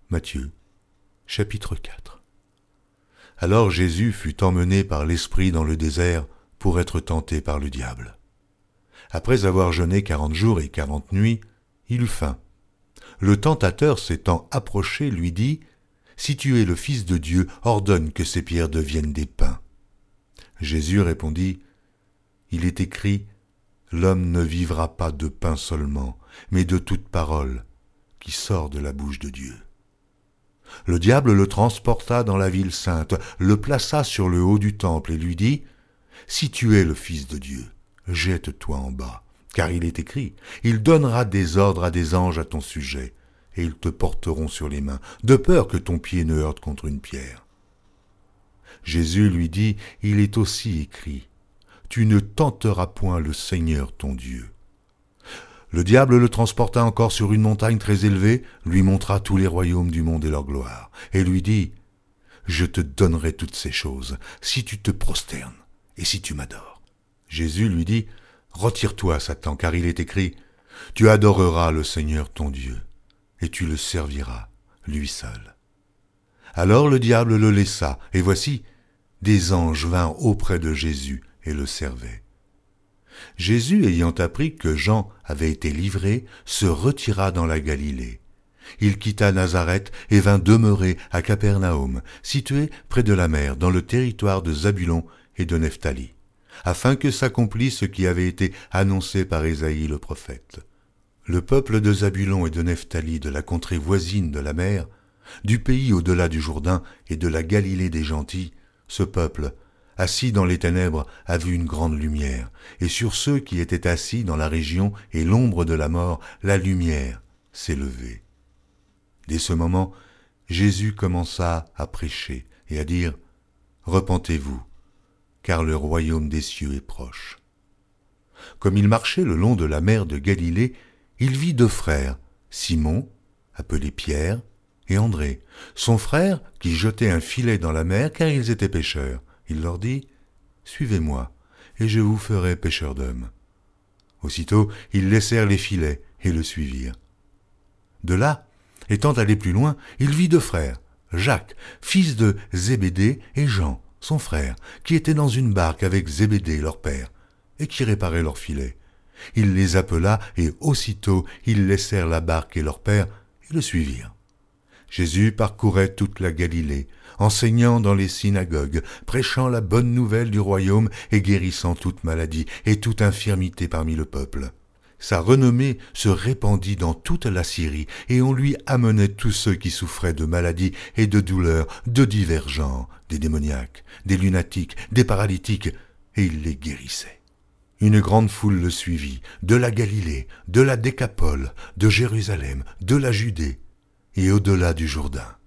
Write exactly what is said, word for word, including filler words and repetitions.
Matthieu, chapitre quatre. Alors Jésus fut emmené par l'Esprit dans le désert pour être tenté par le diable. Après avoir jeûné quarante jours et quarante nuits, il eut faim. Le tentateur s'étant approché lui dit « Si tu es le Fils de Dieu, ordonne que ces pierres deviennent des pains. » Jésus répondit « Il est écrit, l'homme ne vivra pas de pain seulement, mais de toute parole qui sort de la bouche de Dieu. » Le diable le transporta dans la ville sainte, le plaça sur le haut du temple et lui dit « Si tu es le Fils de Dieu, jette-toi en bas, car il est écrit, il donnera des ordres à des anges à ton sujet, et ils te porteront sur les mains, de peur que ton pied ne heurte contre une pierre. » Jésus lui dit « Il est aussi écrit, tu ne tenteras point le Seigneur ton Dieu. » Le diable le transporta encore sur une montagne très élevée, lui montra tous les royaumes du monde et leur gloire, et lui dit « Je te donnerai toutes ces choses, si tu te prosternes et si tu m'adores. » Jésus lui dit « Retire-toi, Satan, car il est écrit, tu adoreras le Seigneur ton Dieu, et tu le serviras, lui seul. » Alors le diable le laissa, et voici, des anges vinrent auprès de Jésus et le servaient. Jésus, ayant appris que Jean avait été livré, se retira dans la Galilée. Il quitta Nazareth et vint demeurer à Capernaum, situé près de la mer, dans le territoire de Zabulon et de Nephtali, afin que s'accomplisse ce qui avait été annoncé par Ésaïe le prophète. Le peuple de Zabulon et de Nephtali, de la contrée voisine de la mer, du pays au-delà du Jourdain et de la Galilée des gentils, ce peuple, assis dans les ténèbres, a vu une grande lumière, et sur ceux qui étaient assis dans la région et l'ombre de la mort, la lumière s'est levée. Dès ce moment, Jésus commença à prêcher et à dire « Repentez-vous, car le royaume des cieux est proche. » Comme il marchait le long de la mer de Galilée, il vit deux frères, Simon, appelé Pierre, et André, son frère, qui jetait un filet dans la mer car ils étaient pêcheurs. Il leur dit « Suivez-moi, et je vous ferai pêcheurs d'hommes. » Aussitôt, ils laissèrent les filets et le suivirent. De là, étant allé plus loin, il vit deux frères, Jacques, fils de Zébédée, et Jean, son frère, qui étaient dans une barque avec Zébédée, leur père, et qui réparaient leurs filets. Il les appela, et aussitôt ils laissèrent la barque et leur père, et le suivirent. Jésus parcourait toute la Galilée, enseignant dans les synagogues, prêchant la bonne nouvelle du royaume et guérissant toute maladie et toute infirmité parmi le peuple. Sa renommée se répandit dans toute la Syrie, et on lui amenait tous ceux qui souffraient de maladies et de douleurs de divers genres, des démoniaques, des lunatiques, des paralytiques, et il les guérissait. Une grande foule le suivit, de la Galilée, de la Décapole, de Jérusalem, de la Judée, et au-delà du Jourdain.